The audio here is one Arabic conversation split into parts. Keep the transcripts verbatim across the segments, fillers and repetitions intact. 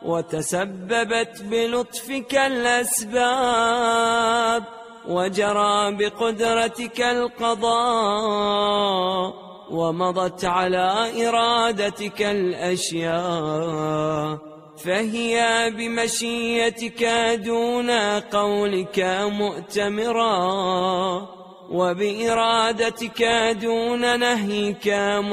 وتسببت بلطفك الأسباب، وجرى بقدرتك القضاء، ومضت على إرادتك الأشياء، فهي بمشيتك دون قولك مؤتمرا، وبإرادتك دون نهيك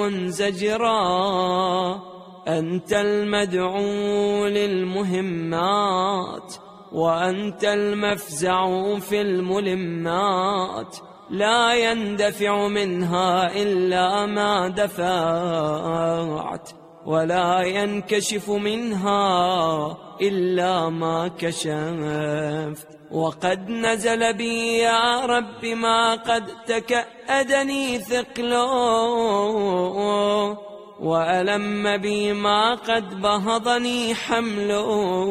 منزجرا. أنت المدعو للمهمات، وأنت المفزع في الملمات، لا يندفع منها إلا ما دفعت، ولا ينكشف منها إلا ما كشفت. وقد نزل بي يا رب ما قد تكأدني ثقله، وألم بي ما قد بهضني حمله،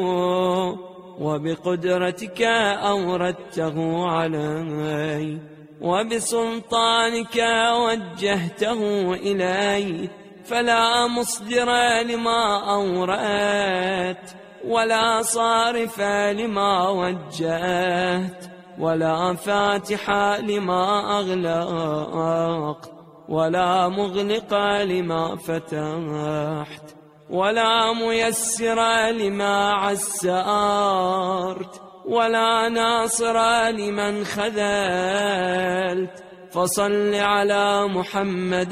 وبقدرتك أوردته علي، وبسلطانك وجهته إلي، فلا مصدر لما أوردت، ولا صارف لما وجهت، ولا فاتح لما أغلقت، ولا مغلق لما فتحت، ولا ميسر لما عسرت، ولا ناصر لمن خذلت. فصل على محمد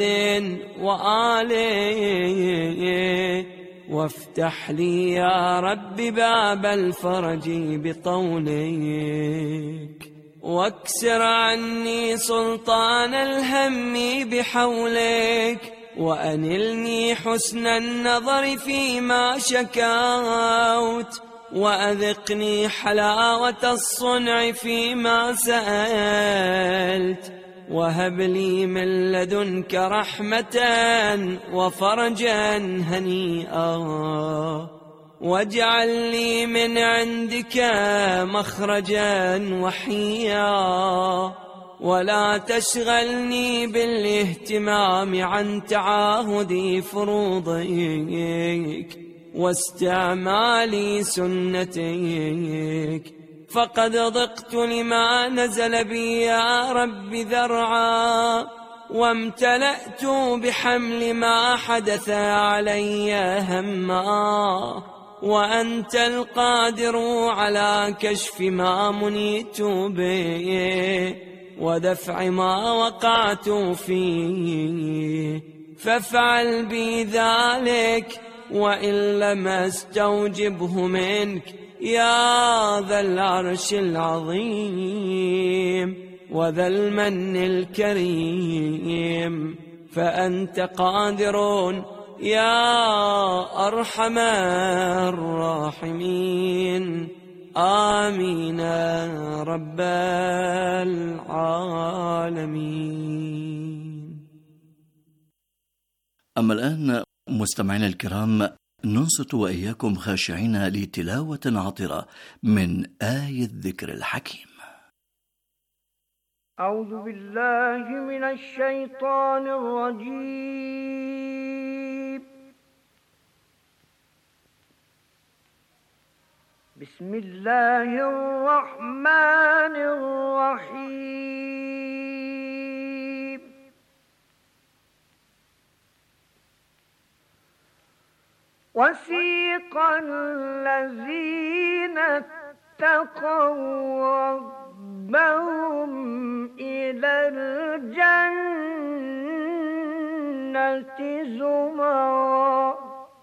وآله، وافتح لي يا رب باب الفرج بطولك، واكسر عني سلطان الهم بحولك، وأنلني حسن النظر فيما شكوت، وأذقني حلاوة الصنع فيما سألت، وهب لي من لدنك رحمة وفرجا هنيئا، واجعل لي من عندك مخرجا وحيا، ولا تشغلني بالاهتمام عن تعاهد فروضك واستعمال سنتك، فقد ضقت لما نزل بي يا رب ذرعا، وامتلأت بحمل ما حدث علي هما، وأنت القادر على كشف ما منيت به، ودفع ما وقعت فيه، فافعل بي ذلك، وإن لم استوجبه منك يا ذا العرش العظيم وذا المن الكريم، فأنت قادر يا أرحم الراحمين. آمين رب العالمين. أما الآن مستمعينا الكرام، ننصت وإياكم خاشعين لتلاوة عطرة من آية الذكر الحكيم. أعوذ بالله من الشيطان الرجيم. بسم الله الرحمن الرحيم. وسيق الذين اتقوا ربهم إلى الجنة زمرا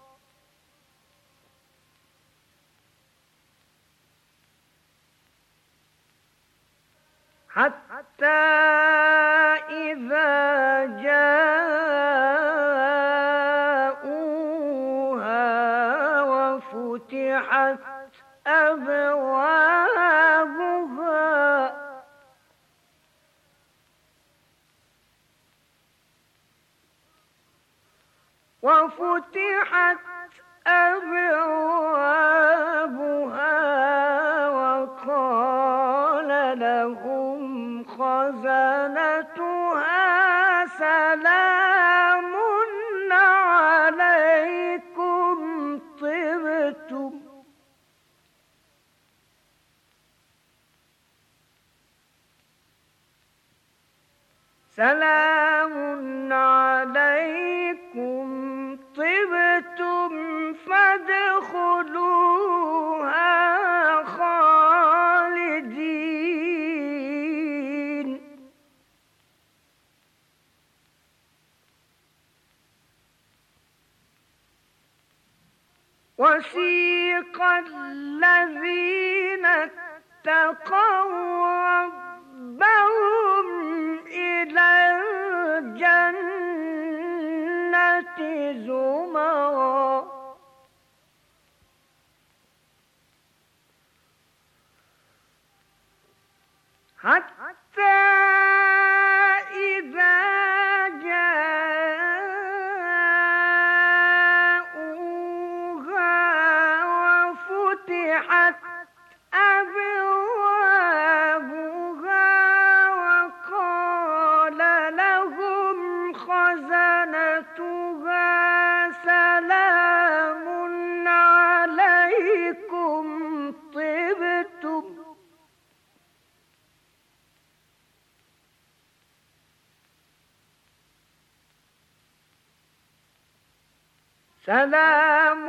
حتى إذا جاءوها وفتحت أبوابها وفتحت أبوابها وقال لهم خزنتها سلام عليكم طبتم سلام عليكم طبتم فادخلوها خالدين. وسيق الذين اتقوا ربهم إلى الجنة زمرا حتى إذا جاءوها وفتحت أبوابها وقال لهم خزنتها سلام عليكم طبتم سلام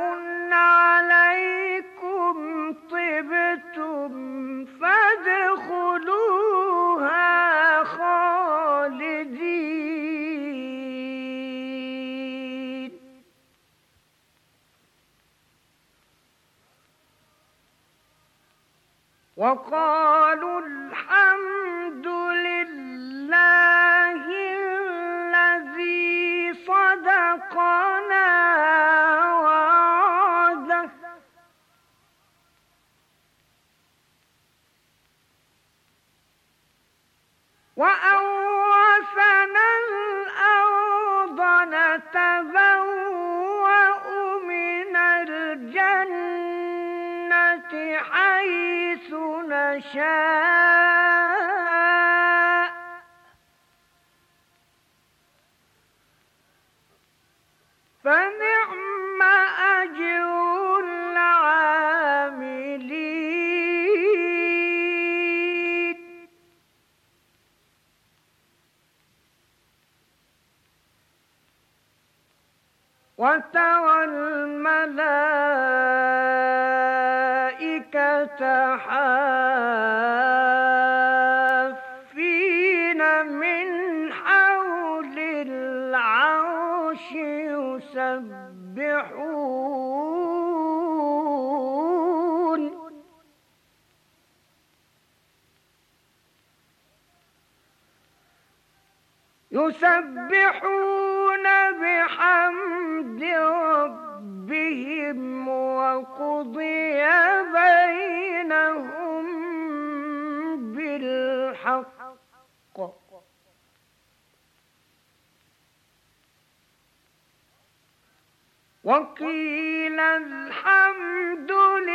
عليكم طبتم فادخلوها خالدين. وقالوا الحمد لله الذي صدقنا وعده وأورثنا الأرض نتبوأ من الجنة حيث نشاء فنعم أجر العاملين. وترى الملائكة حافين من حول العرش يسبحون يسبحون بحمد ربهم وقضي بينهم بالحق وقيل الحمد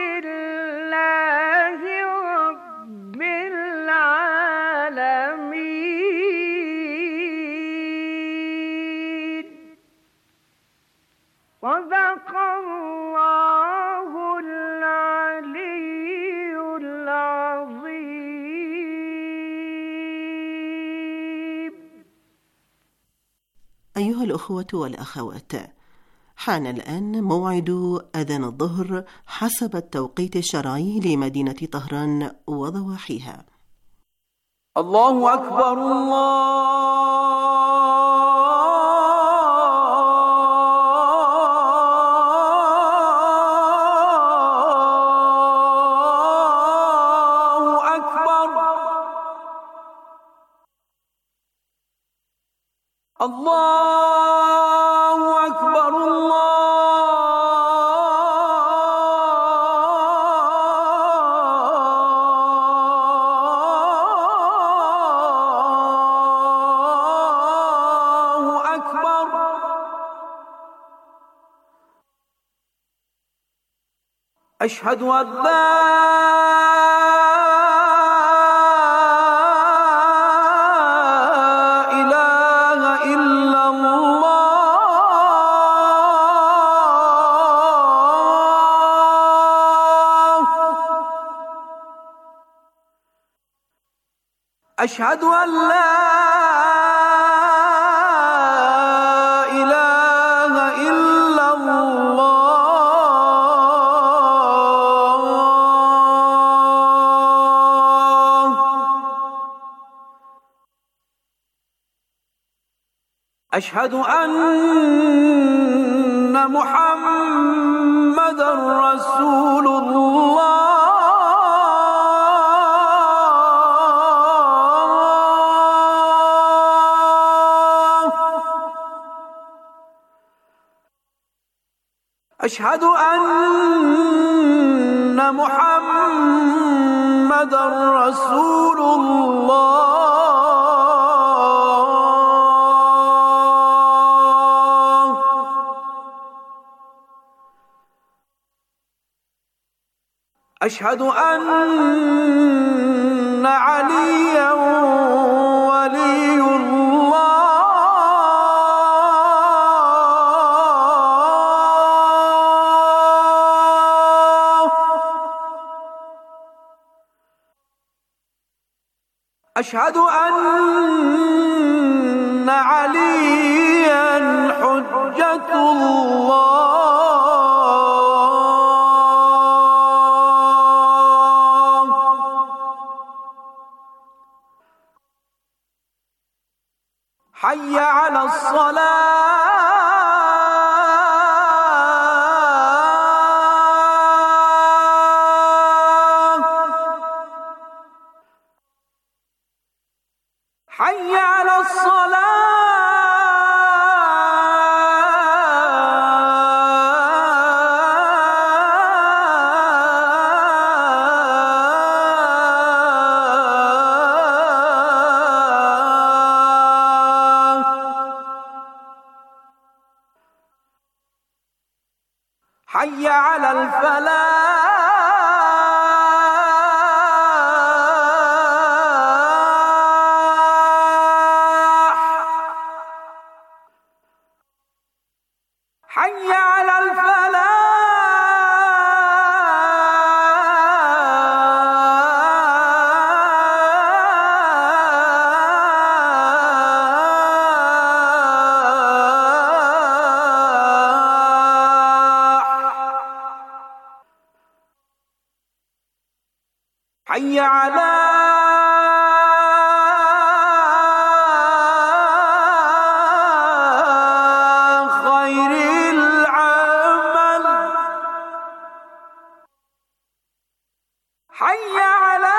لله رب العالمين. صدق الله العلي العظيم. أيها الأخوة والأخوات، حان الآن موعد أذان الظهر حسب التوقيت الشرعي لمدينة طهران وضواحيها. الله أكبر الله أكبر الله أكبر الله أكبر. أشهد أن لا أشهد أن لا اشهد ان محمد رسول الله. اشهد ان محمد رسول الله. اشهد ان عليا ولي الله. اشهد ان عليا حجة الله. حي على الصلاة. حي على الصلاة. حي على الفلاح. حي على الفلاح. حي على خير العمل. حي على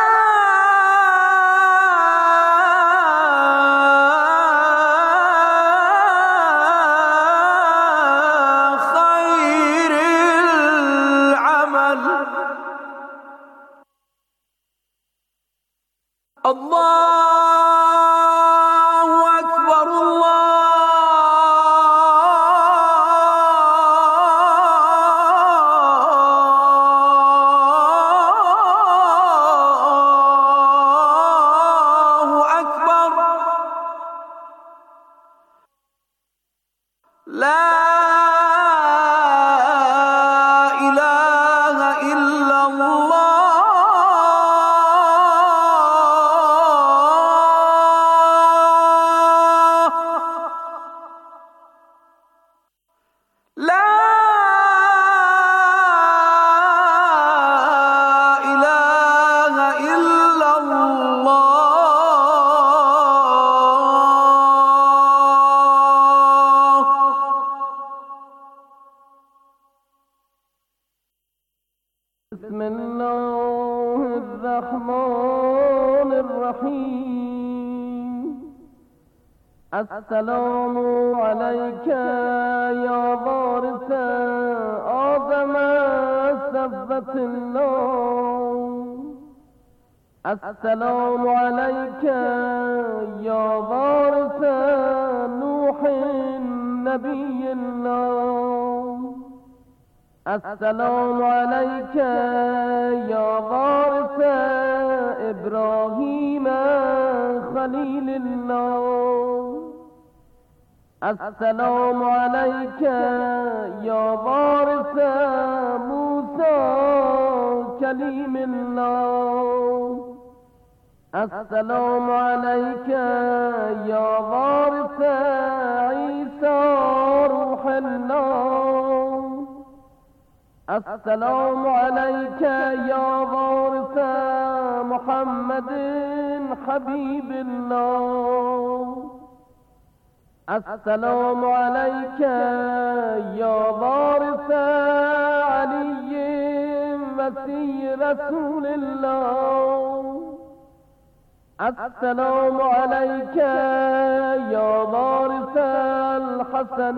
خير العمل. الله أكبر الله أكبر. لا إله إلا الله. لا إله إلا الله. بسم الله الرحمن الرحيم. السلام عليك يا وارث آدم سبت الله. السلام عليك يا وارث نوح نبي الله. السلام عليك يا وارث إبراهيم خليل الله. السلام عليك يا وارث موسى كليم الله. السلام عليك يا وارث عيسى روح الله. السلام عليك يا وارث محمد حبيب الله. السلام عليك يا وارث علي مسيح رسول الله. السلام عليك يا وارث الحسن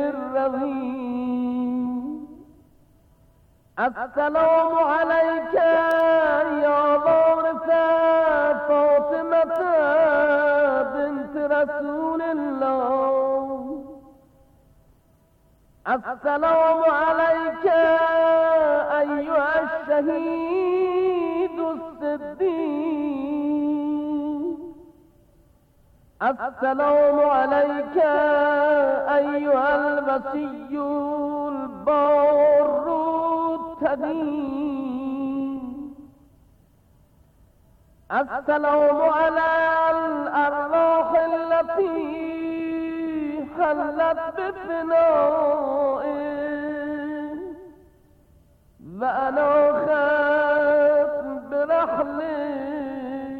الرضي. السلام عليك يا وارث فاطمة بنت رسول الله. السلام عليك أيها الشهيد الصديق. السلام عليك أيها الوصي البار التقي. السلام على الأرواح التي حلت بفنائه وأناخت برحله.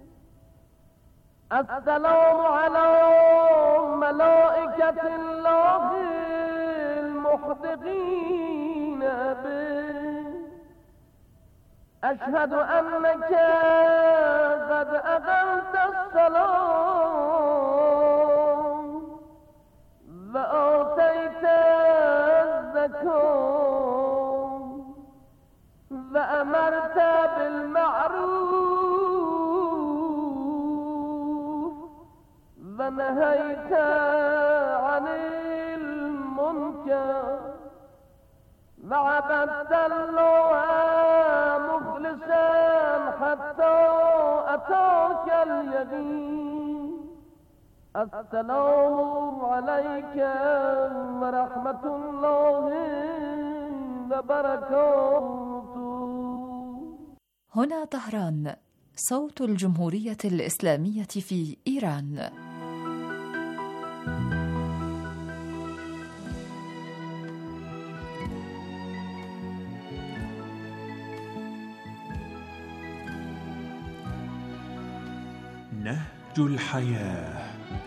السلام على ملائكة الله المحدقين به. أشهد أنك قد أقمت الصلاة وآتيت الزكاة وأمرت بالمعروف ونهيت عن المنكر وعبدت الله مخلصا حتى أتاك اليقين. السلام عليك ورحمة الله وبركاته. هنا طهران، صوت الجمهورية الإسلامية في إيران. نهج الحياة.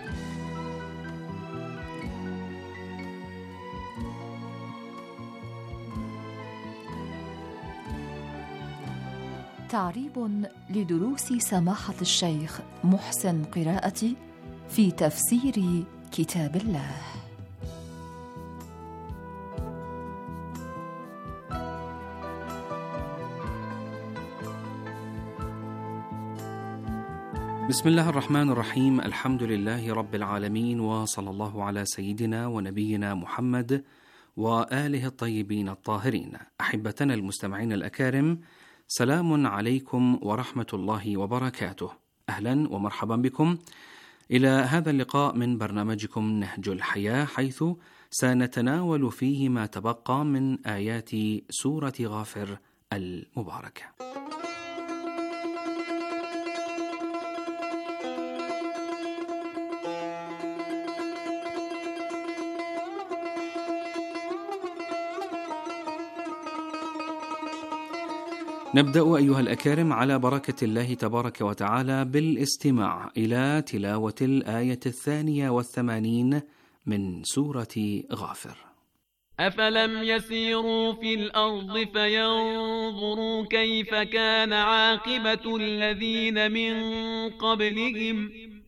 تعريب لدروس سماحة الشيخ محسن قراءتي في تفسير كتاب الله. بسم الله الرحمن الرحيم. الحمد لله رب العالمين، وصلى الله على سيدنا ونبينا محمد وآله الطيبين الطاهرين. أحبتنا المستمعين الأكارم، سلام عليكم ورحمة الله وبركاته. أهلا ومرحبا بكم إلى هذا اللقاء من برنامجكم نهج الحياة، حيث سنتناول فيه ما تبقى من آيات سورة غافر المباركة. نبدأ أيها الأكارم على بركة الله تبارك وتعالى بالاستماع إلى تلاوة الآية الثانية والثمانين من سورة غافر. أفلم يسيروا في الأرض فينظروا كيف كان عاقبة الذين من قبلهم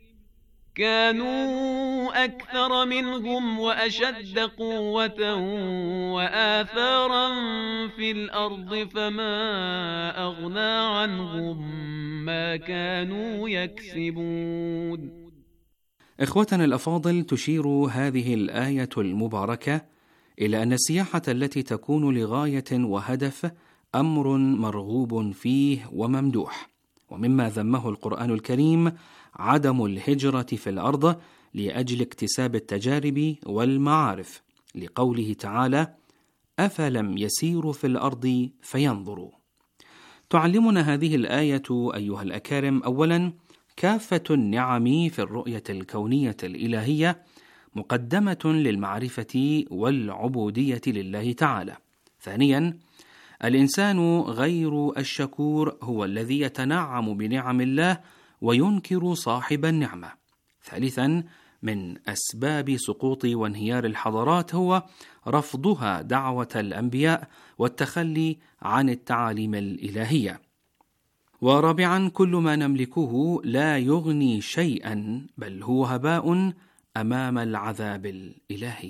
كانوا أكثر منهم وأشد قوة وآثارا في الأرض فما أغنى عنهم ما كانوا يكسبون. إخوتنا الأفاضل، تشير هذه الآية المباركة إلى أن السياحة التي تكون لغاية وهدف أمر مرغوب فيه وممدوح، ومما ذمه القرآن الكريم عدم الهجرة في الأرض لأجل اكتساب التجارب والمعارف، لقوله تعالى: أفلم يسيروا في الأرض فينظروا. تعلمنا هذه الآية أيها الأكارم أولا كافة النعم في الرؤية الكونية الإلهية مقدمة للمعرفة والعبودية لله تعالى. ثانيا، الإنسان غير الشكور هو الذي يتنعم بنعم الله وينكر صاحب النعمة. ثالثا، من أسباب سقوط وانهيار الحضارات هو رفضها دعوة الأنبياء والتخلي عن التعاليم الإلهية. ورابعا، كل ما نملكه لا يغني شيئا، بل هو هباء أمام العذاب الإلهي.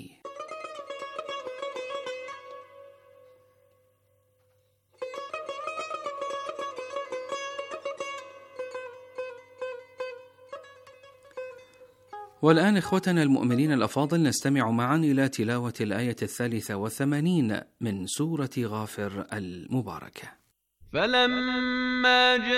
والآن إخوتنا المؤمنين الأفاضل، نستمع معا إلى تلاوة الآية الثالثة والثمانين من سورة غافر المباركة. فلما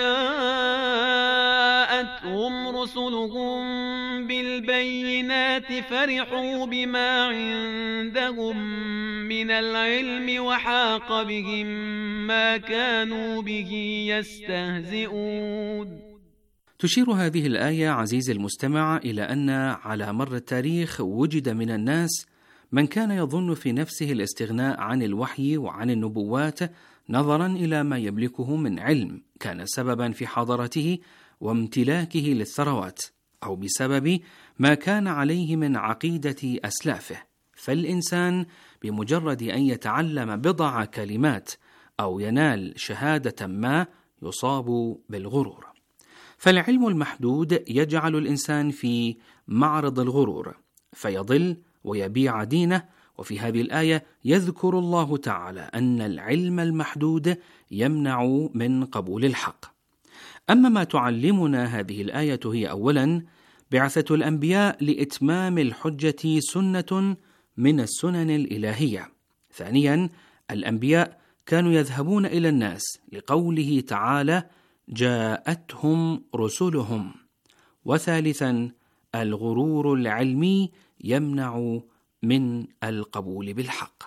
جاءتهم رسلهم بالبينات فرحوا بما عندهم من العلم وحاق بهم ما كانوا به يستهزئون. تشير هذه الآية عزيزي المستمع إلى أن على مر التاريخ وجد من الناس من كان يظن في نفسه الاستغناء عن الوحي وعن النبوات نظرا إلى ما يملكه من علم كان سببا في حضارته وامتلاكه للثروات، أو بسبب ما كان عليه من عقيدة أسلافه. فالإنسان بمجرد أن يتعلم بضع كلمات أو ينال شهادة ما يصاب بالغرور. فالعلم المحدود يجعل الإنسان في معرض الغرور فيضل ويبيع دينه. وفي هذه الآية يذكر الله تعالى أن العلم المحدود يمنع من قبول الحق. أما ما تعلمنا هذه الآية هي أولا بعثة الأنبياء لإتمام الحجة سنة من السنن الإلهية. ثانيا، الأنبياء كانوا يذهبون إلى الناس لقوله تعالى جاءتهم رسلهم. وثالثا، الغرور العلمي يمنع من القبول بالحق.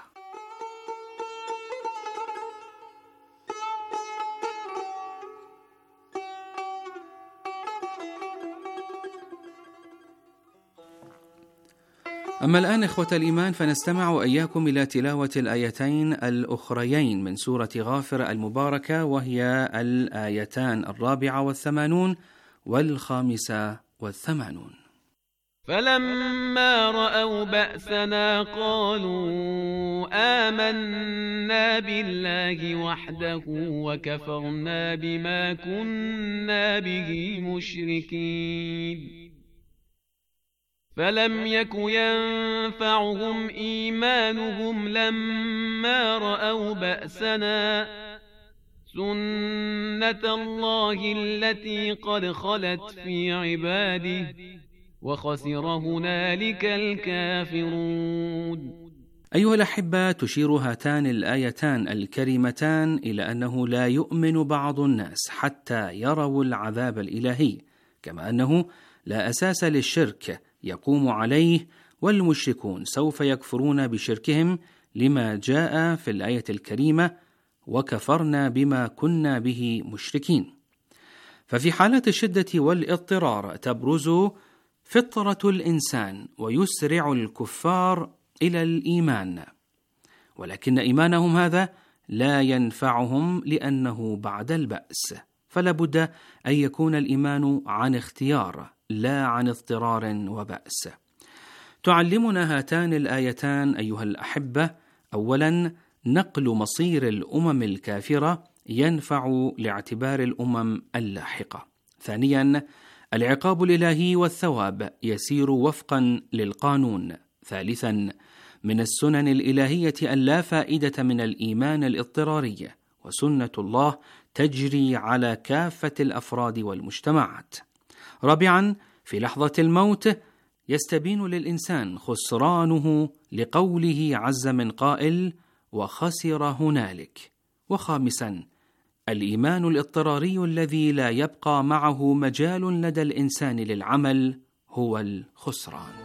أما الآن إخوة الإيمان، فنستمع وإياكم إلى تلاوة الآيتين الأخريين من سورة غافر المباركة، وهي الآيتان الرابعة والثمانون والخامسة والثمانون. فلما رأوا بأسنا قالوا آمنا بالله وحده وكفرنا بما كنا به مشركين. فلم يك ينفعهم إيمانهم لما رأوا بأسنا سنة الله التي قد خلت في عباده وخسر هنالك الكافرون. أيها الأحبة، تشير هاتان الآيتان الكريمتان إلى أنه لا يؤمن بعض الناس حتى يروا العذاب الإلهي، كما أنه لا أساس للشرك يقوم عليه، والمشركون سوف يكفرون بشركهم لما جاء في الآية الكريمة وكفرنا بما كنا به مشركين. ففي حالة الشدة والاضطرار تبرز فطرة الإنسان ويسرع الكفار إلى الإيمان، ولكن إيمانهم هذا لا ينفعهم لأنه بعد البأس، فلا بد أن يكون الإيمان عن اختيار لا عن اضطرار وبأس. تعلمنا هاتان الآيتان أيها الأحبة أولا نقل مصير الأمم الكافرة ينفع لاعتبار الأمم اللاحقة. ثانيا العقاب الإلهي والثواب يسير وفقا للقانون. ثالثا من السنن الإلهية أن لا فائدة من الإيمان الاضطراري، وسنة الله تجري على كافة الأفراد والمجتمعات. رابعا في لحظة الموت يستبين للإنسان خسرانه لقوله عز من قائل وخسر هنالك. وخامسا الإيمان الاضطراري الذي لا يبقى معه مجال لدى الإنسان للعمل هو الخسران.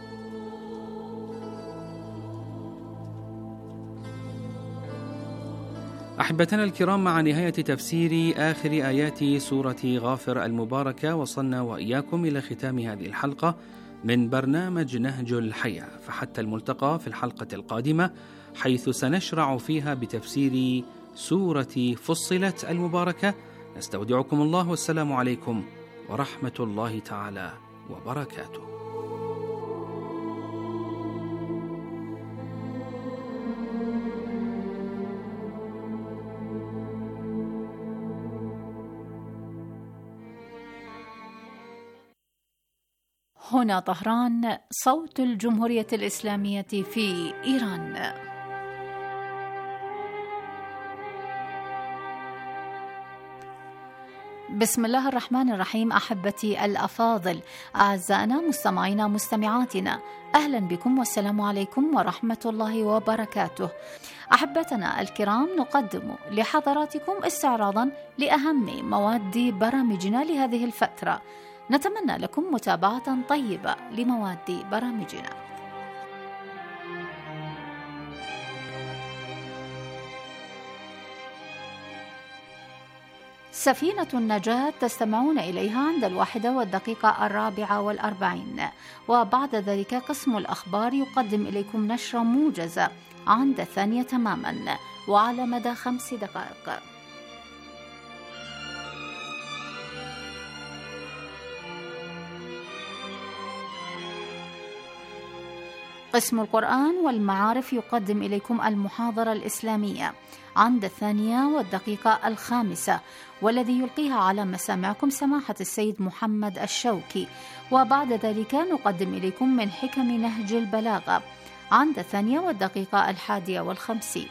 أحبتنا الكرام، مع نهاية تفسير آخر آيات سورة غافر المباركة وصلنا وإياكم إلى ختام هذه الحلقة من برنامج نهج الحياة، فحتى الملتقى في الحلقة القادمة حيث سنشرع فيها بتفسير سورة فصلت المباركة. نستودعكم الله، والسلام عليكم ورحمة الله تعالى وبركاته. هنا طهران، صوت الجمهورية الإسلامية في إيران. بسم الله الرحمن الرحيم. أحبتي الأفاضل، أعزائنا مستمعينا مستمعاتنا، أهلا بكم والسلام عليكم ورحمة الله وبركاته. أحبتنا الكرام، نقدم لحضراتكم استعراضا لأهم مواد برامجنا لهذه الفترة. نتمنى لكم متابعة طيبة لمواد برامجنا. سفينة النجاة تستمعون إليها عند الواحدة والدقيقة الرابعة والأربعين، وبعد ذلك قسم الأخبار يقدم إليكم نشرة موجزة عند الثانية تماما وعلى مدى خمس دقائق. قسم القرآن والمعارف يقدم إليكم المحاضرة الإسلامية عند الثانية والدقيقة الخامسة، والذي يلقيها على مسامعكم سماحة السيد محمد الشوكي. وبعد ذلك نقدم إليكم من حكم نهج البلاغة عند الثانية والدقيقة الحادية والخمسين.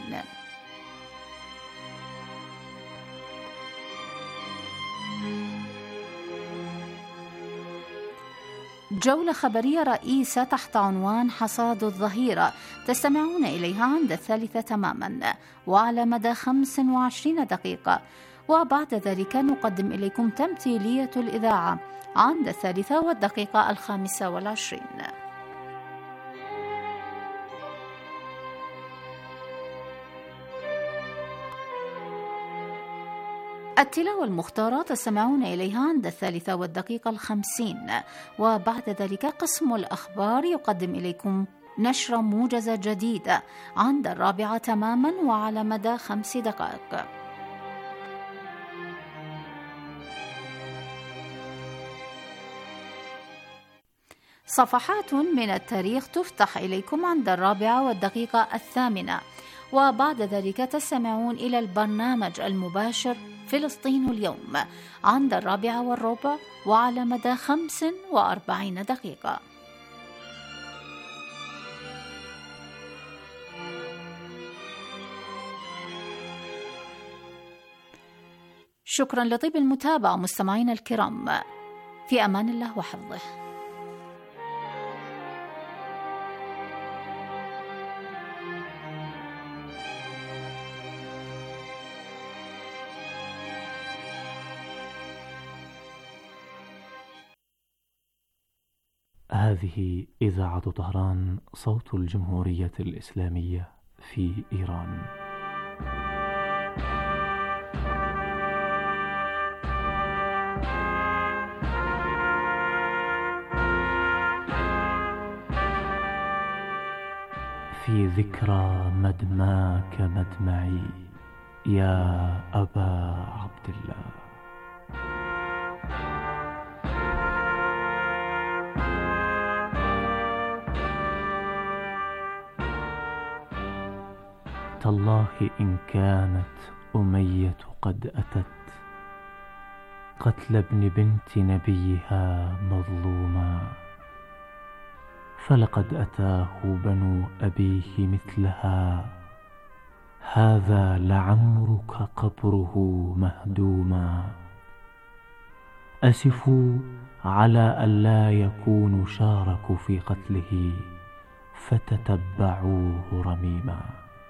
جولة خبرية رئيسة تحت عنوان حصاد الظهيرة تستمعون إليها عند الثالثة تماما وعلى مدى خمس وعشرين دقيقة. وبعد ذلك نقدم إليكم تمثيلية الإذاعة عند الثالثة والدقيقة الخامسة والعشرين. التلاوة المختارة تستمعون إليها عند الثالثة والدقيقة الخمسين. وبعد ذلك قسم الأخبار يقدم إليكم نشرة موجزة جديدة عند الرابعة تماما وعلى مدى خمس دقائق. صفحات من التاريخ تفتح إليكم عند الرابعة والدقيقة الثامنة. وبعد ذلك تستمعون إلى البرنامج المباشر فلسطين اليوم عند الرابعة والربع وعلى مدى خمس وأربعين دقيقة. شكرا لطيب المتابعة مستمعينا الكرام، في أمان الله وحفظه. هذه إذاعة طهران، صوت الجمهورية الإسلامية في إيران. في ذكرى مدماك مدمعي يا أبا عبد الله. تالله إن كانت أمية قد أتت قتل ابن بنت نبيها مظلوما، فلقد أتاه بنو أبيه مثلها، هذا لعمرك قبره مهدوما. أسفوا على ألا يكونوا شاركوا في قتله فتتبعوه رميما.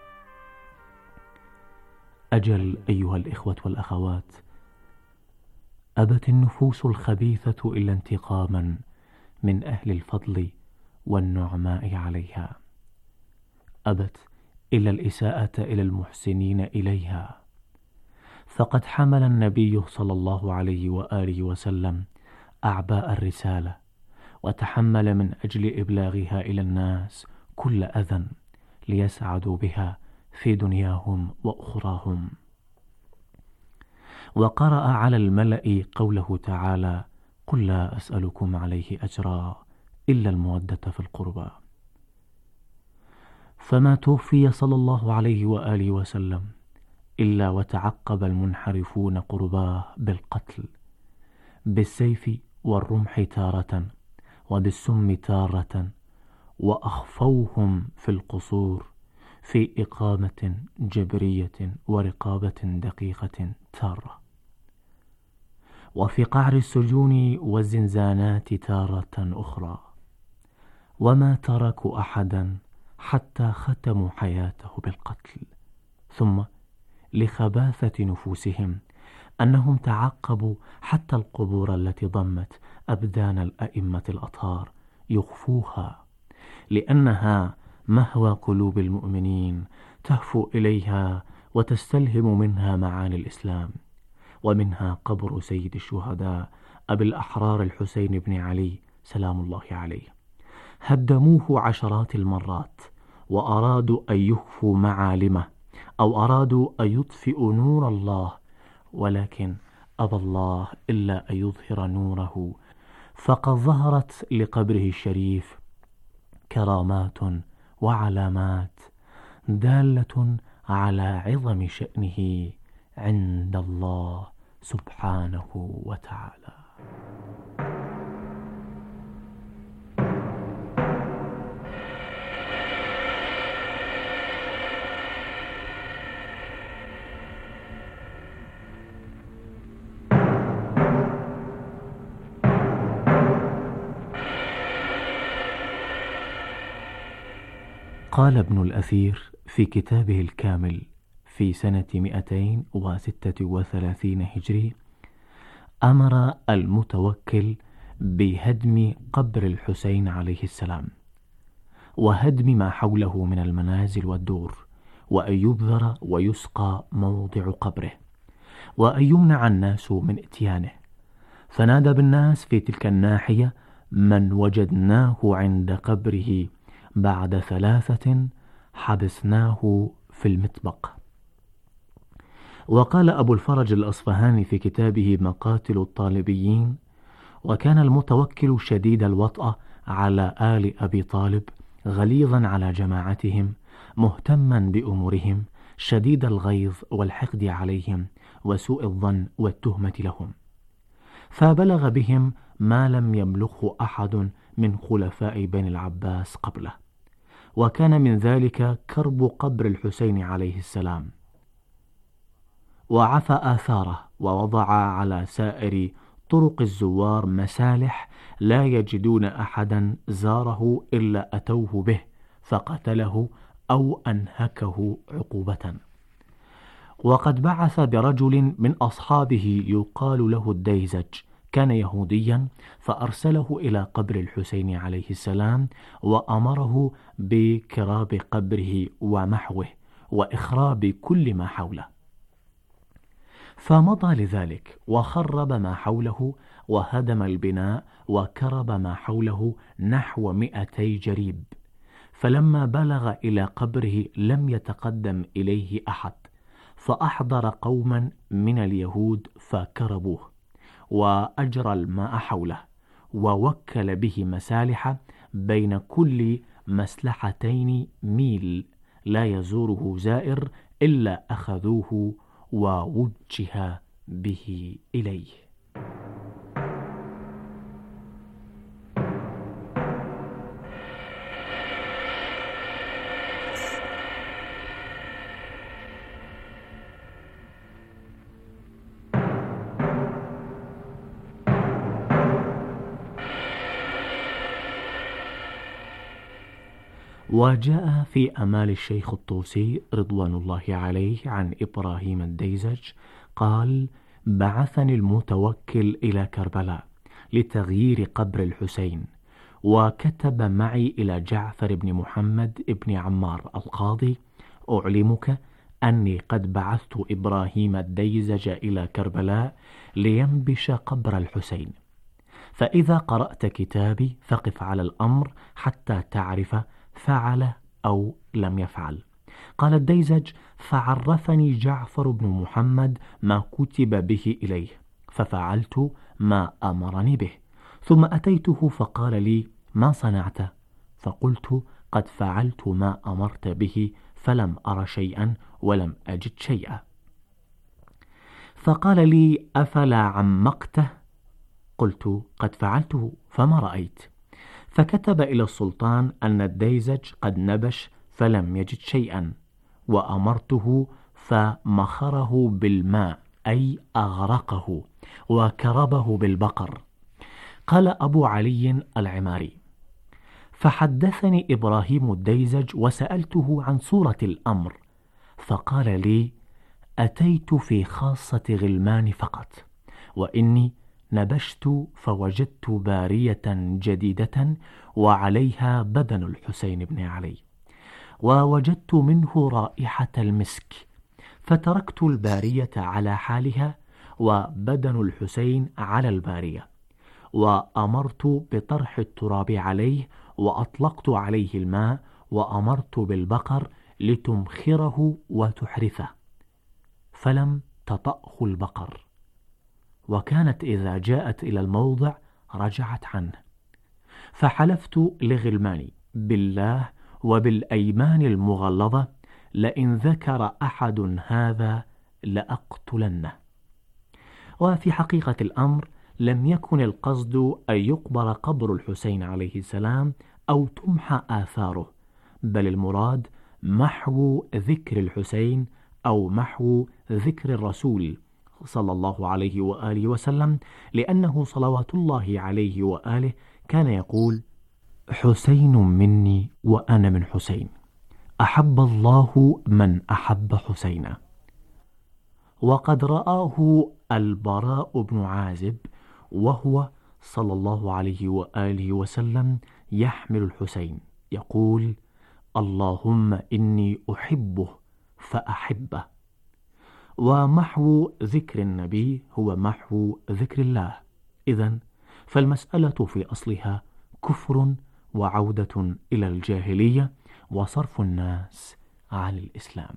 أجل أيها الإخوة والأخوات، أبت النفوس الخبيثة إلا انتقاما من أهل الفضل والنعماء عليها، أبت إلا الإساءة إلى المحسنين إليها. فقد حمل النبي صلى الله عليه وآله وسلم أعباء الرسالة، وتحمل من أجل إبلاغها إلى الناس كل أذى ليسعدوا بها في دنياهم وأخراهم. وقرأ على الملأ قوله تعالى: قل لا أسألكم عليه أجرا إلا المودة في القربى. فما توفي صلى الله عليه وآله وسلم إلا وتعقب المنحرفون قرباه بالقتل بالسيف والرمح تارة، وبالسم تارة، وأخفوهم في القصور في إقامة جبرية ورقابة دقيقة تارة، وفي قعر السجون والزنزانات تارة أخرى، وما تركوا أحدا حتى ختموا حياته بالقتل. ثم لخباثة نفوسهم أنهم تعقبوا حتى القبور التي ضمت أبدان الأئمة الأطهار يخفوها، لأنها مهوى قلوب المؤمنين تهفو إليها وتستلهم منها معاني الإسلام، ومنها قبر سيد الشهداء أبي الأحرار الحسين بن علي سلام الله عليه. هدموه عشرات المرات وأرادوا أن يخفوا معالمه أو أرادوا أن يطفئوا نور الله، ولكن أبى الله إلا أن يظهر نوره، فقد ظهرت لقبره الشريف كرامات وعلامات دالة على عظم شأنه عند الله سبحانه وتعالى. قال ابن الأثير في كتابه الكامل في سنة مئتين وستة وثلاثين هجري: أمر المتوكل بهدم قبر الحسين عليه السلام، وهدم ما حوله من المنازل والدور، وأن يبذر ويسقى موضع قبره، وأن يمنع الناس من اتيانه. فنادى بالناس في تلك الناحية: من وجدناه عند قبره بعد ثلاثة حبسناه في المطبق. وقال أبو الفرج الأصفهاني في كتابه مقاتل الطالبيين: وكان المتوكل شديد الوطأة على آل أبي طالب، غليظا على جماعتهم، مهتما بأمورهم، شديد الغيظ والحقد عليهم وسوء الظن والتهمة لهم، فبلغ بهم ما لم يبلغه أحد من خلفاء بني العباس قبله، وكان من ذلك كرب قبر الحسين عليه السلام، وعفى آثاره ووضع على سائر طرق الزوار مسالح لا يجدون أحدا زاره إلا أتوه به فقتله أو أنهكه عقوبة. وقد بعث برجل من أصحابه يقال له الديزج، كان يهوديا، فأرسله إلى قبر الحسين عليه السلام وأمره بكراب قبره ومحوه وإخراب كل ما حوله، فمضى لذلك وخرب ما حوله وهدم البناء وكرب ما حوله نحو مئتي جريب. فلما بلغ إلى قبره لم يتقدم إليه أحد، فأحضر قوما من اليهود فكربوه، وأجرى الماء حوله، ووكل به مسالح بين كل مسلحتين ميل لا يزوره زائر إلا أخذوه ووجه به إليه. وجاء في أمال الشيخ الطوسي رضوان الله عليه عن إبراهيم الديزج قال: بعثني المتوكل إلى كربلاء لتغيير قبر الحسين، وكتب معي إلى جعفر بن محمد بن عمار القاضي: أعلمك أني قد بعثت إبراهيم الديزج إلى كربلاء لينبش قبر الحسين، فإذا قرأت كتابي فقف على الأمر حتى تعرف فعل أو لم يفعل. قال الديزج: فعرفني جعفر بن محمد ما كتب به إليه، ففعلت ما أمرني به، ثم أتيته فقال لي: ما صنعت؟ فقلت: قد فعلت ما أمرت به، فلم أر شيئا ولم أجد شيئا. فقال لي: أفلا عمقته؟ قلت: قد فعلته فما رأيت. فكتب إلى السلطان أن الديزج قد نبش فلم يجد شيئا، وأمرته فمخره بالماء أي أغرقه وكربه بالبقر. قال أبو علي العماري: فحدثني إبراهيم الديزج وسألته عن صورة الأمر، فقال لي: أتيت في خاصة غلمان فقط، وإني نبشت فوجدت بارية جديدة وعليها بدن الحسين بن علي، ووجدت منه رائحة المسك، فتركت البارية على حالها وبدن الحسين على البارية، وأمرت بطرح التراب عليه، وأطلقت عليه الماء، وأمرت بالبقر لتمخره وتحرثه، فلم تطأه البقر، وكانت إذا جاءت إلى الموضع رجعت عنه. فحلفت لغلماني بالله وبالأيمان المغلظة لئن ذكر أحد هذا لأقتلنه. وفي حقيقة الأمر لم يكن القصد أن يقبر قبر الحسين عليه السلام أو تمحى آثاره، بل المراد محو ذكر الحسين أو محو ذكر الرسول صلى الله عليه وآله وسلم، لأنه صلوات الله عليه وآله كان يقول: حسين مني وأنا من حسين، أحب الله من أحب حسينا. وقد رآه البراء بن عازب وهو صلى الله عليه وآله وسلم يحمل الحسين يقول: اللهم إني أحبه فأحبه. ومحو ذكر النبي هو محو ذكر الله. إذن فالمسألة في أصلها كفر وعودة إلى الجاهلية وصرف الناس عن الإسلام.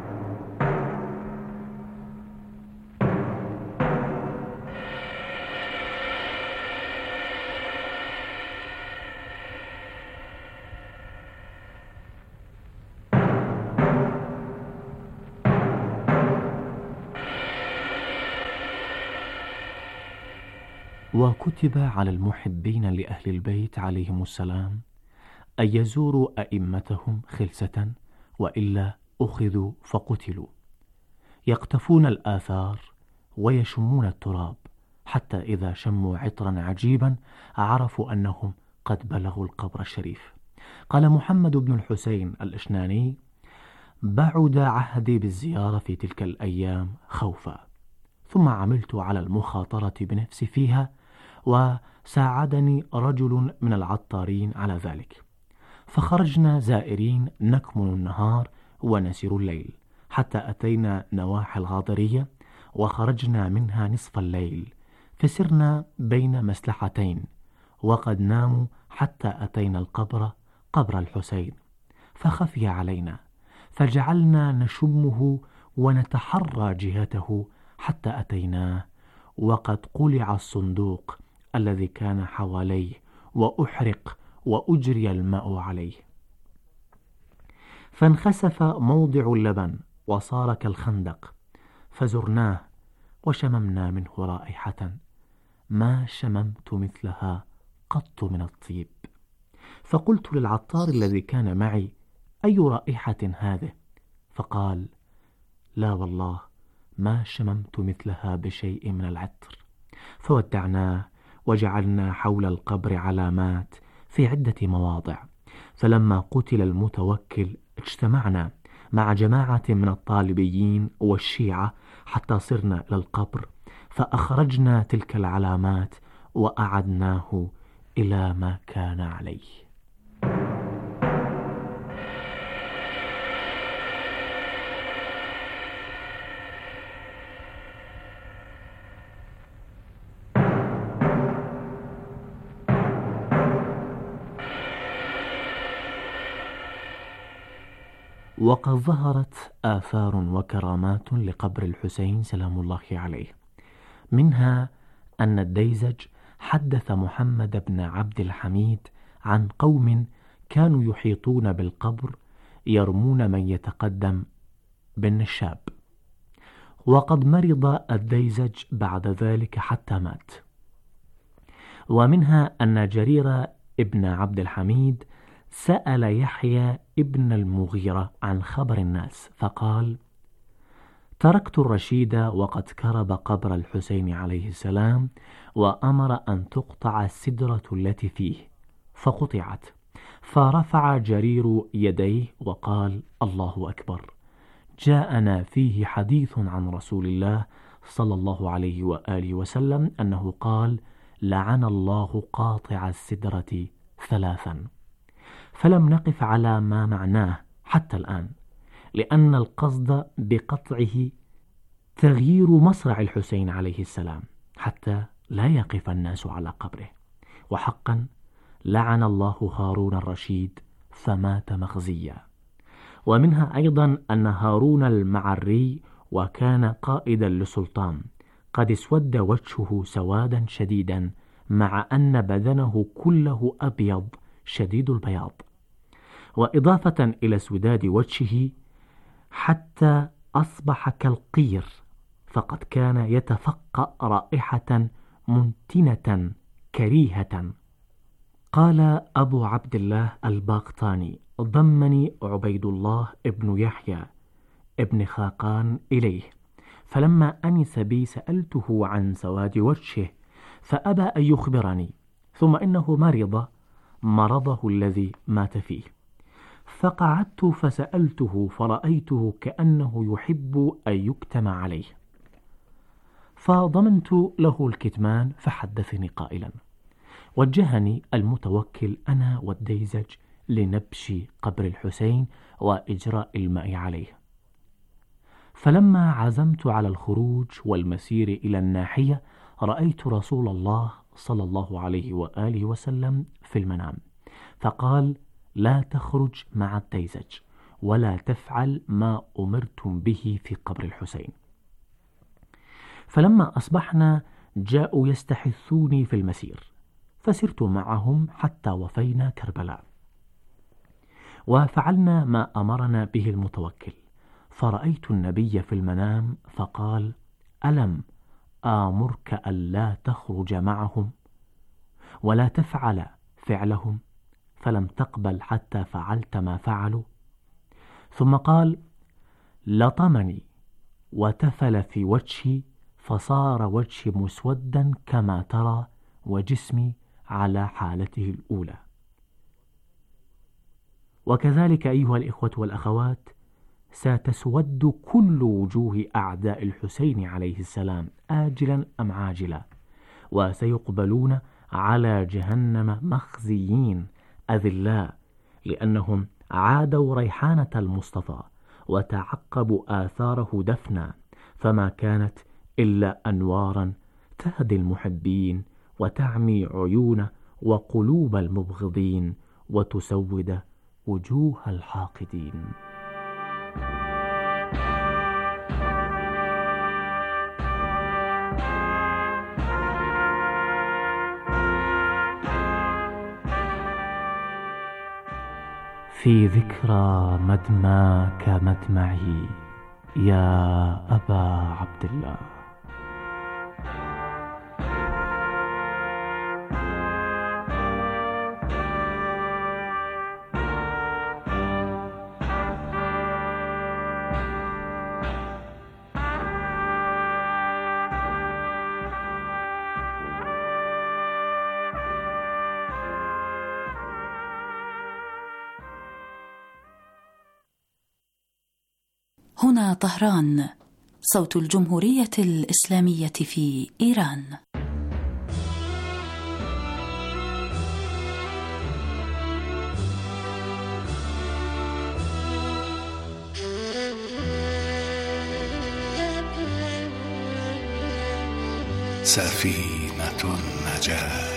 وكتب على المحبين لأهل البيت عليهم السلام أن يزوروا أئمتهم خلسة، وإلا أخذوا فقتلوا، يقتفون الآثار ويشمون التراب، حتى إذا شموا عطرا عجيبا عرفوا أنهم قد بلغوا القبر الشريف. قال محمد بن الحسين الإشناني: بعد عهدي بالزيارة في تلك الأيام خوفا، ثم عملت على المخاطرة بنفسي فيها، وساعدني رجل من العطارين على ذلك، فخرجنا زائرين نكمن النهار ونسير الليل، حتى أتينا نواحي الغاضرية، وخرجنا منها نصف الليل، فسرنا بين مسلحتين، وقد ناموا حتى أتينا القبر قبر الحسين، فخفي علينا، فجعلنا نشمه ونتحرى جهته حتى أتيناه، وقد قلع الصندوق الذي كان حواليه، وأحرق وأجري الماء عليه، فانخسف موضع اللبن وصار كالخندق، فزرناه وشممنا منه رائحة ما شممت مثلها قط من الطيب. فقلت للعطار الذي كان معي: أي رائحة هذه؟ فقال: لا والله ما شممت مثلها بشيء من العطر. فودعناه وجعلنا حول القبر علامات في عدة مواضع. فلما قتل المتوكل اجتمعنا مع جماعة من الطالبيين والشيعة حتى صرنا إلى القبر، فأخرجنا تلك العلامات وأعدناه إلى ما كان عليه. وقد ظهرت آثار وكرامات لقبر الحسين سلام الله عليه، منها أن الديزج حدث محمد بن عبد الحميد عن قوم كانوا يحيطون بالقبر يرمون من يتقدم بالنشاب، وقد مرض الديزج بعد ذلك حتى مات. ومنها أن جرير ابن عبد الحميد سأل يحيى ابن المغيرة عن خبر الناس فقال: تركت الرشيد وقد كرب قبر الحسين عليه السلام وأمر أن تقطع السدرة التي فيه، فقطعت، فرفع جرير يديه وقال: الله أكبر، جاءنا فيه حديث عن رسول الله صلى الله عليه وآله وسلم أنه قال: لعن الله قاطع السدرة ثلاثا. فلم نقف على ما معناه حتى الآن، لأن القصد بقطعه تغيير مصرع الحسين عليه السلام حتى لا يقف الناس على قبره. وحقا لعن الله هارون الرشيد فمات مخزيا. ومنها أيضا أن هارون المعري وكان قائدا للسلطان قد اسود وجهه سوادا شديدا، مع أن بدنه كله أبيض شديد البياض، وإضافة إلى اسوداد وجهه حتى أصبح كالقير، فقد كان يتفقأ رائحة منتنة كريهة. قال أبو عبد الله الباقطاني: ضمني عبيد الله ابن يحيى ابن خاقان إليه، فلما أنس بي سألته عن سواد وجهه فأبى أن يخبرني، ثم إنه مرض مرضه الذي مات فيه، فقعدت فسألته فرأيته كأنه يحب أن يكتم عليه، فضمنت له الكتمان فحدثني قائلا: وجهني المتوكل أنا والديزج لنبش قبر الحسين وإجراء الماء عليه. فلما عزمت على الخروج والمسير إلى الناحية رأيت رسول الله صلى الله عليه وآله وسلم في المنام، فقال: لا تخرج مع الديزج ولا تفعل ما أمرتم به في قبر الحسين. فلما أصبحنا جاءوا يستحثوني في المسير، فسرت معهم حتى وفينا كربلاء، وفعلنا ما أمرنا به المتوكل، فرأيت النبي في المنام فقال: ألم آمرك ألا تخرج معهم ولا تفعل فعلهم، فلم تقبل حتى فعلت ما فعلوا؟ ثم قال: لطمني وتفل في وجهي، فصار وجهي مسودا كما ترى، وجسمي على حالته الأولى. وكذلك أيها الإخوة والأخوات ستسود كل وجوه أعداء الحسين عليه السلام آجلا أم عاجلا، وسيقبلون على جهنم مخزيين أذلاء، لأنهم عادوا ريحانة المصطفى وتعقبوا آثاره دفنا، فما كانت إلا أنوارا تهدي المحبين وتعمي عيون وقلوب المبغضين وتسود وجوه الحاقدين. في ذكرى مدماك مدمعي يا أبا عبد الله. هنا طهران، صوت الجمهورية الإسلامية في إيران. سفينة النجاة.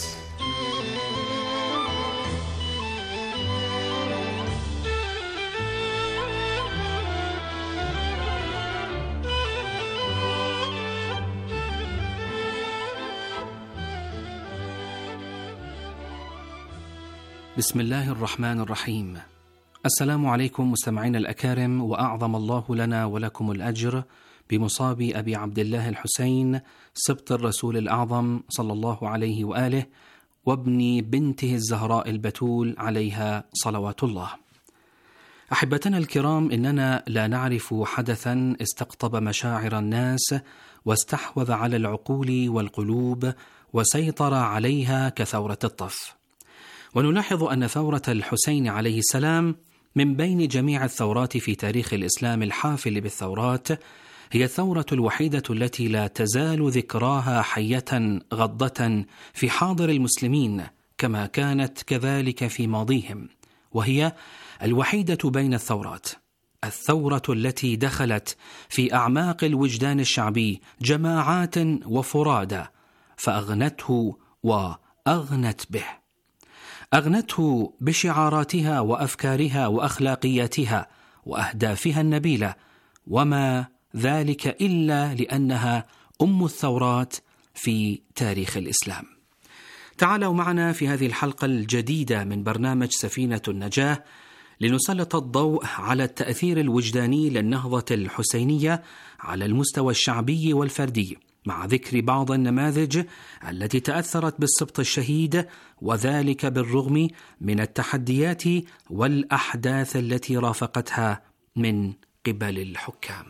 بسم الله الرحمن الرحيم. السلام عليكم مستمعين الأكارم، وأعظم الله لنا ولكم الأجر بمصاب أبي عبد الله الحسين سبط الرسول الأعظم صلى الله عليه وآله، وابن بنته الزهراء البتول عليها صلوات الله. أحبتنا الكرام، إننا لا نعرف حدثا استقطب مشاعر الناس واستحوذ على العقول والقلوب وسيطر عليها كثورة الطف. ونلاحظ أن ثورة الحسين عليه السلام من بين جميع الثورات في تاريخ الإسلام الحافل بالثورات هي الثورة الوحيدة التي لا تزال ذكراها حية غضة في حاضر المسلمين كما كانت كذلك في ماضيهم، وهي الوحيدة بين الثورات، الثورة التي دخلت في أعماق الوجدان الشعبي جماعات وفرادى فأغنته وأغنت به، أغنته بشعاراتها وأفكارها وأخلاقياتها وأهدافها النبيلة، وما ذلك إلا لأنها أم الثورات في تاريخ الإسلام. تعالوا معنا في هذه الحلقة الجديدة من برنامج سفينة النجاة لنسلط الضوء على التأثير الوجداني للنهضة الحسينية على المستوى الشعبي والفردي، مع ذكر بعض النماذج التي تأثرت بالسبط الشهيد، وذلك بالرغم من التحديات والأحداث التي رافقتها من قبل الحكام.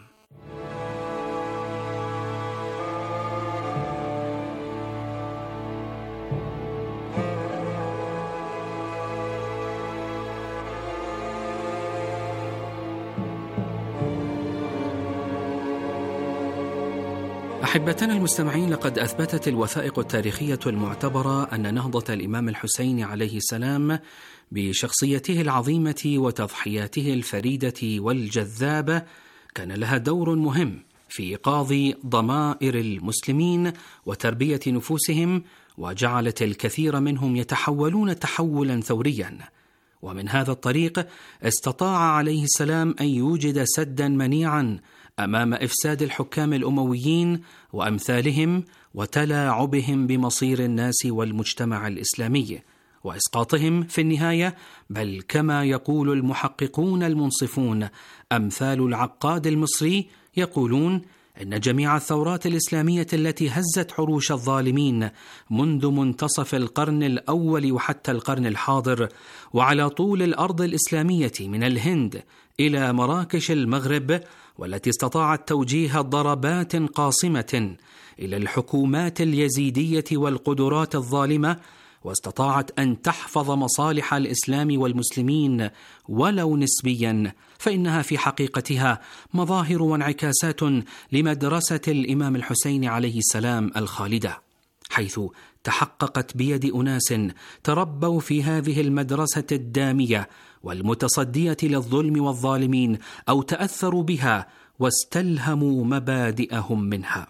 أحبتنا المستمعين، لقد أثبتت الوثائق التاريخية المعتبرة أن نهضة الإمام الحسين عليه السلام بشخصيته العظيمة وتضحياته الفريدة والجذابة كان لها دور مهم في إيقاظ ضمائر المسلمين وتربية نفوسهم، وجعلت الكثير منهم يتحولون تحولا ثوريا. ومن هذا الطريق استطاع عليه السلام أن يوجد سدا منيعا أمام إفساد الحكام الأمويين وأمثالهم وتلاعبهم بمصير الناس والمجتمع الإسلامي وإسقاطهم في النهاية، بل كما يقول المحققون المنصفون أمثال العقاد المصري يقولون إن جميع الثورات الإسلامية التي هزت عروش الظالمين منذ منتصف القرن الأول وحتى القرن الحاضر وعلى طول الأرض الإسلامية من الهند إلى مراكش المغرب، والتي استطاعت توجيه ضربات قاصمة إلى الحكومات اليزيدية والقدرات الظالمة، واستطاعت أن تحفظ مصالح الإسلام والمسلمين ولو نسبيا، فإنها في حقيقتها مظاهر وانعكاسات لمدرسة الإمام الحسين عليه السلام الخالدة، حيث تحققت بيد أناس تربوا في هذه المدرسة الدامية والمتصدية للظلم والظالمين، أو تأثروا بها واستلهموا مبادئهم منها.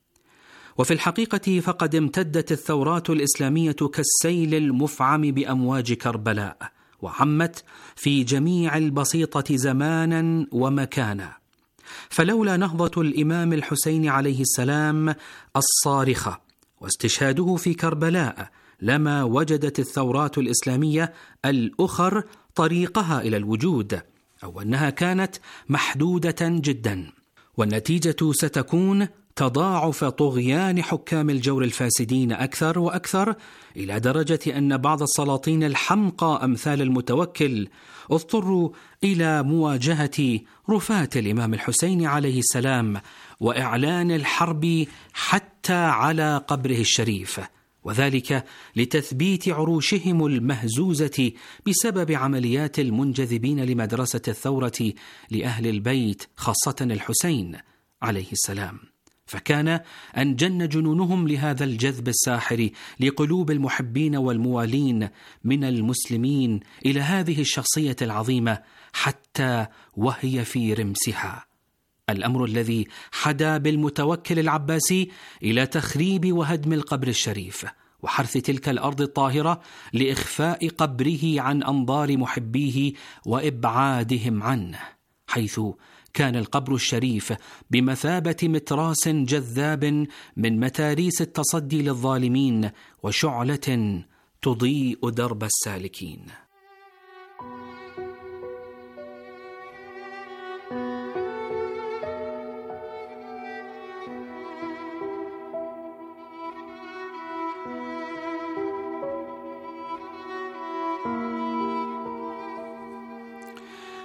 وفي الحقيقة فقد امتدت الثورات الإسلامية كالسيل المفعم بأمواج كربلاء، وعمت في جميع البسيطة زمانا ومكانا. فلولا نهضة الإمام الحسين عليه السلام الصارخة واستشهاده في كربلاء لما وجدت الثورات الإسلامية الأخر طريقها إلى الوجود، أو أنها كانت محدودة جدا، والنتيجة ستكون تضاعف طغيان حكام الجور الفاسدين أكثر وأكثر، إلى درجة أن بعض السلاطين الحمقى أمثال المتوكل اضطروا إلى مواجهة رفاة الإمام الحسين عليه السلام وإعلان الحرب حتى على قبره الشريف، وذلك لتثبيت عروشهم المهزوزة بسبب عمليات المنجذبين لمدرسة الثورة لأهل البيت، خاصة الحسين عليه السلام. فكان أن جن جنونهم لهذا الجذب الساحر لقلوب المحبين والموالين من المسلمين إلى هذه الشخصية العظيمة حتى وهي في رمسها، الأمر الذي حدا بالمتوكل العباسي إلى تخريب وهدم القبر الشريف وحرث تلك الأرض الطاهرة لإخفاء قبره عن أنظار محبيه وإبعادهم عنه، حيث كان القبر الشريف بمثابة متراس جذاب من متاريس التصدي للظالمين وشعلة تضيء درب السالكين.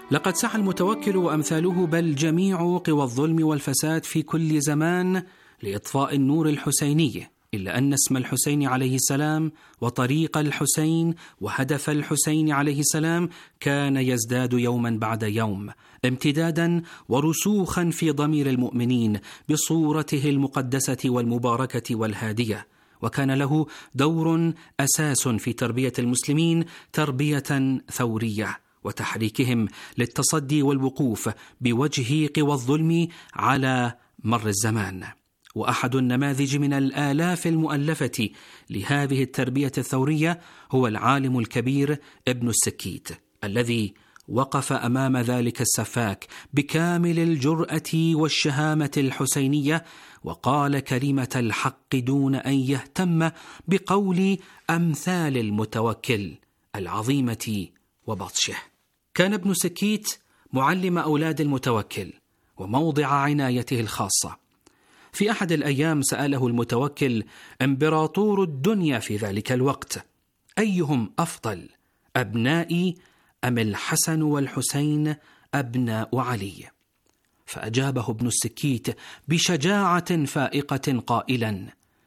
لقد سعى المتوكل وأمثاله بل جميع قوى الظلم والفساد في كل زمان لإطفاء النور الحسيني، إلا أن اسم الحسين عليه السلام وطريق الحسين وهدف الحسين عليه السلام كان يزداد يوما بعد يوم امتدادا ورسوخا في ضمير المؤمنين بصورته المقدسة والمباركة والهادية، وكان له دور أساس في تربية المسلمين تربية ثورية وتحريكهم للتصدي والوقوف بوجه قوى الظلم على مر الزمان. وأحد النماذج من الآلاف المؤلفة لهذه التربية الثورية هو العالم الكبير ابن السكيت، الذي وقف أمام ذلك السفاك بكامل الجرأة والشهامة الحسينية وقال كلمة الحق دون أن يهتم بقول أمثال المتوكل العظيمة وبطشه. كان ابن سكيت معلم أولاد المتوكل وموضع عنايته الخاصة. في أحد الأيام سأله المتوكل إمبراطور الدنيا في ذلك الوقت: أيهم أفضل، أبنائي أم الحسن والحسين أبناء علي؟ فأجابه ابن السكيت بشجاعة فائقة قائلا: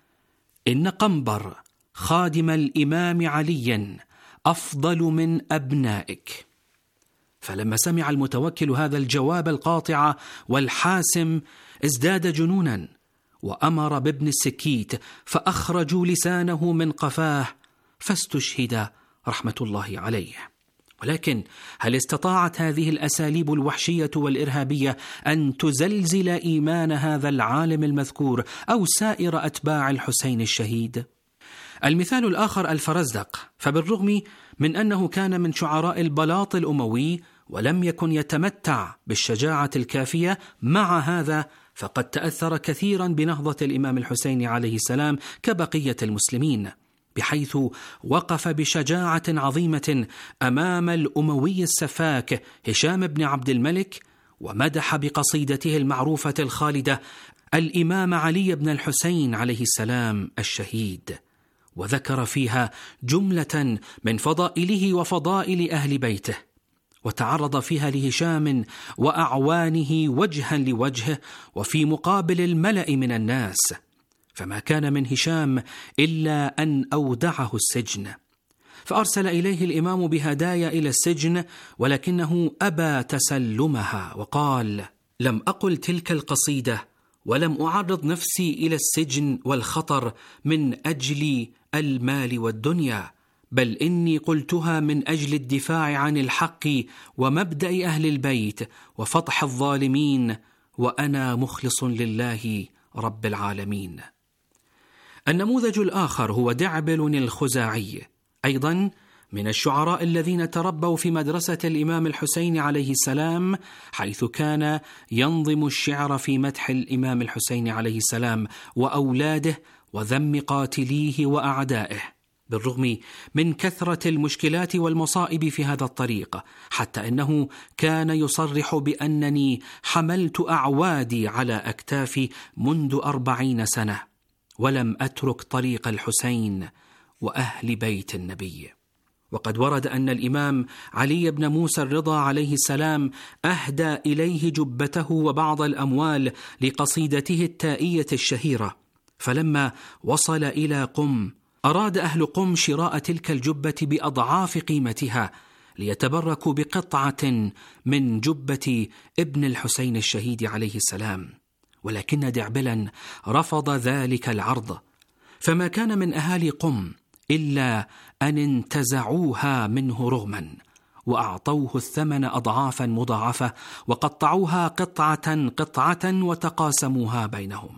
إن قنبر خادم الإمام علي أفضل من أبنائك. فلما سمع المتوكل هذا الجواب القاطع والحاسم ازداد جنونا، وأمر بابن السكيت فأخرجوا لسانه من قفاه فاستشهد رحمة الله عليه. ولكن هل استطاعت هذه الأساليب الوحشية والإرهابية أن تزلزل إيمان هذا العالم المذكور أو سائر أتباع الحسين الشهيد؟ المثال الآخر الفرزدق، فبالرغم من أنه كان من شعراء البلاط الأموي ولم يكن يتمتع بالشجاعة الكافية، مع هذا فقد تأثر كثيرا بنهضة الإمام الحسين عليه السلام كبقية المسلمين، بحيث وقف بشجاعة عظيمة أمام الأموي السفاك هشام بن عبد الملك، ومدح بقصيدته المعروفة الخالدة الإمام علي بن الحسين عليه السلام الشهيد، وذكر فيها جملة من فضائله وفضائل أهل بيته، وتعرض فيها لهشام وأعوانه وجها لوجه وفي مقابل الملأ من الناس، فما كان من هشام إلا أن أودعه السجن، فأرسل إليه الإمام بهدايا إلى السجن، ولكنه أبى تسلمها وقال: لم أقل تلك القصيدة ولم أعرض نفسي إلى السجن والخطر من أجل المال والدنيا، بل إني قلتها من أجل الدفاع عن الحق ومبدأ أهل البيت وفضح الظالمين، وأنا مخلص لله رب العالمين. النموذج الآخر هو دعبل الخزاعي، أيضا من الشعراء الذين تربوا في مدرسة الإمام الحسين عليه السلام، حيث كان ينظم الشعر في مدح الإمام الحسين عليه السلام وأولاده وذم قاتليه وأعدائه، بالرغم من كثرة المشكلات والمصائب في هذا الطريق، حتى أنه كان يصرح بأنني حملت أعوادي على أكتافي منذ أربعين سنة ولم أترك طريق الحسين وأهل بيت النبي. وقد ورد أن الإمام علي بن موسى الرضا عليه السلام أهدى إليه جبته وبعض الأموال لقصيدته التائية الشهيرة، فلما وصل إلى قم أراد أهل قم شراء تلك الجبة بأضعاف قيمتها ليتبركوا بقطعة من جبة ابن الحسين الشهيد عليه السلام، ولكن دعبلا رفض ذلك العرض، فما كان من أهالي قم إلا أن انتزعوها منه رغما، وأعطوه الثمن أضعافا مضاعفة، وقطعوها قطعة قطعة وتقاسموها بينهم،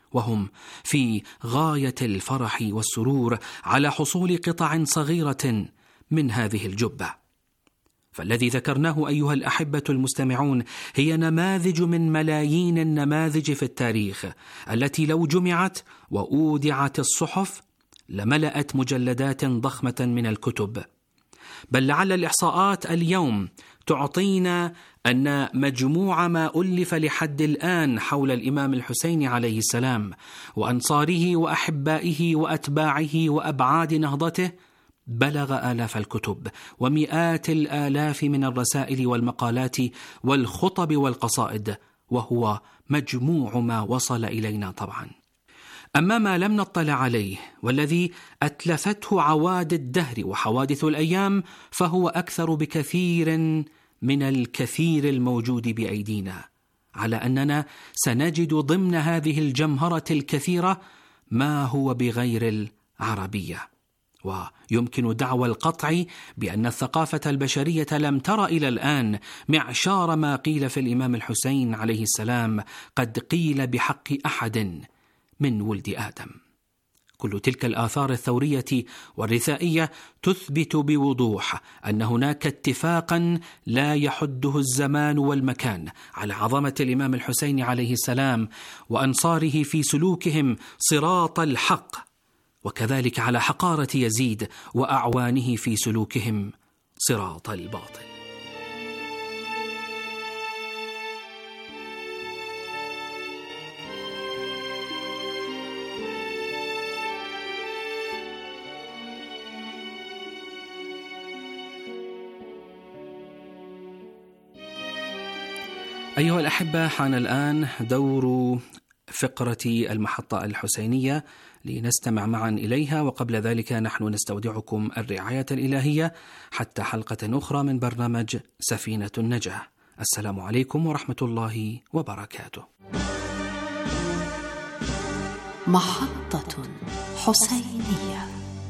وهم في غاية الفرح والسرور على حصول قطع صغيرة من هذه الجبة. فالذي ذكرناه أيها الأحبة المستمعون هي نماذج من ملايين النماذج في التاريخ، التي لو جمعت وأودعت الصحف لملأت مجلدات ضخمة من الكتب، بل لعل الإحصاءات اليوم تعطينا أن مجموع ما ألف لحد الآن حول الإمام الحسين عليه السلام وأنصاره وأحبائه وأتباعه وأبعاد نهضته بلغ آلاف الكتب ومئات الآلاف من الرسائل والمقالات والخطب والقصائد، وهو مجموع ما وصل إلينا طبعا. أما ما لم نطلع عليه والذي أتلفته عواد الدهر وحوادث الأيام فهو أكثر بكثير من الكثير الموجود بأيدينا، على أننا سنجد ضمن هذه الجمهرة الكثيرة ما هو بغير العربية. ويمكن دعوى القطع بأن الثقافة البشرية لم تر إلى الآن معشار ما قيل في الإمام الحسين عليه السلام قد قيل بحق أحد من ولد آدم. كل تلك الآثار الثورية والرثائية تثبت بوضوح أن هناك اتفاقا لا يحده الزمان والمكان على عظمة الإمام الحسين عليه السلام وأنصاره في سلوكهم صراط الحق، وكذلك على حقارة يزيد وأعوانه في سلوكهم صراط الباطل. أيها الأحبة، حان الآن دور فقرة المحطة الحسينية لنستمع معا إليها، وقبل ذلك نحن نستودعكم الرعاية الإلهية حتى حلقة أخرى من برنامج سفينة النجاة. السلام عليكم ورحمة الله وبركاته. محطة حسينية.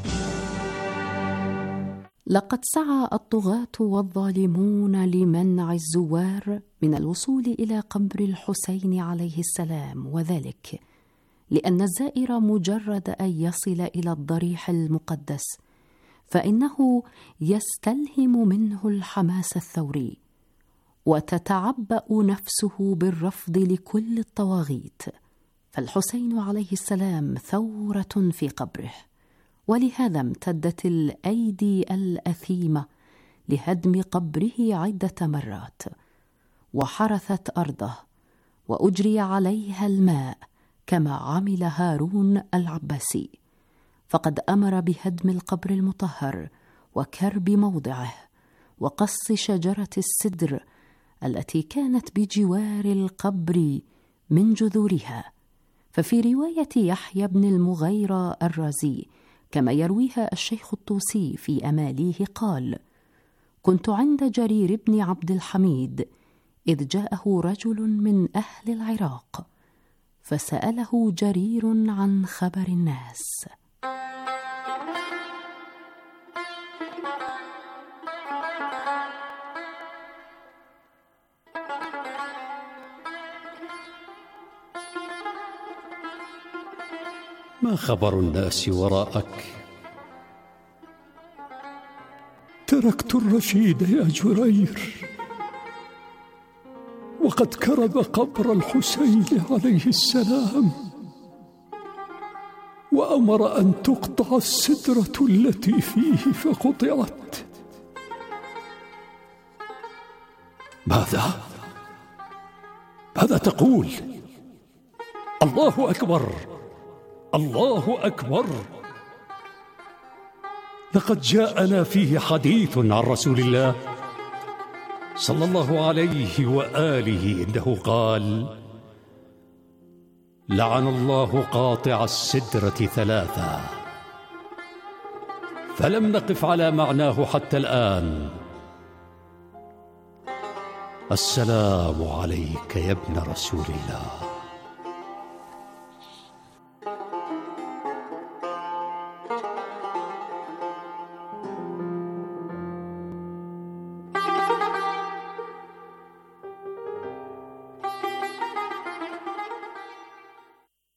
لقد سعى الطغاة والظالمون لمنع الزوار من الوصول إلى قبر الحسين عليه السلام، وذلك لأن الزائر مجرد أن يصل إلى الضريح المقدس فإنه يستلهم منه الحماس الثوري، وتتعبأ نفسه بالرفض لكل الطواغيت، فالحسين عليه السلام ثورة في قبره، ولهذا امتدت الأيدي الأثيمة لهدم قبره عدة مرات، وحرثت أرضه وأجري عليها الماء كما عمل هارون العباسي، فقد أمر بهدم القبر المطهر وكرب موضعه وقص شجرة السدر التي كانت بجوار القبر من جذورها. ففي رواية يحيى بن المغيرة الرازي كما يرويها الشيخ الطوسي في أماليه قال: كنت عند جرير بن عبد الحميد إذ جاءه رجل من أهل العراق فسأله جرير عن خبر الناس. ما خبر الناس وراءك؟ تركت الرشيد يا جرير، وقد كرب قبر الحسين عليه السلام، وأمر أن تقطع السدرة التي فيه فقطعت. ماذا؟ ماذا تقول؟ الله أكبر، الله أكبر. لقد جاءنا فيه حديث عن رسول الله صلى الله عليه وآله إنه قال: لعن الله قاطع السدرة ثلاثة، فلم نقف على معناه حتى الآن. السلام عليك يا ابن رسول الله.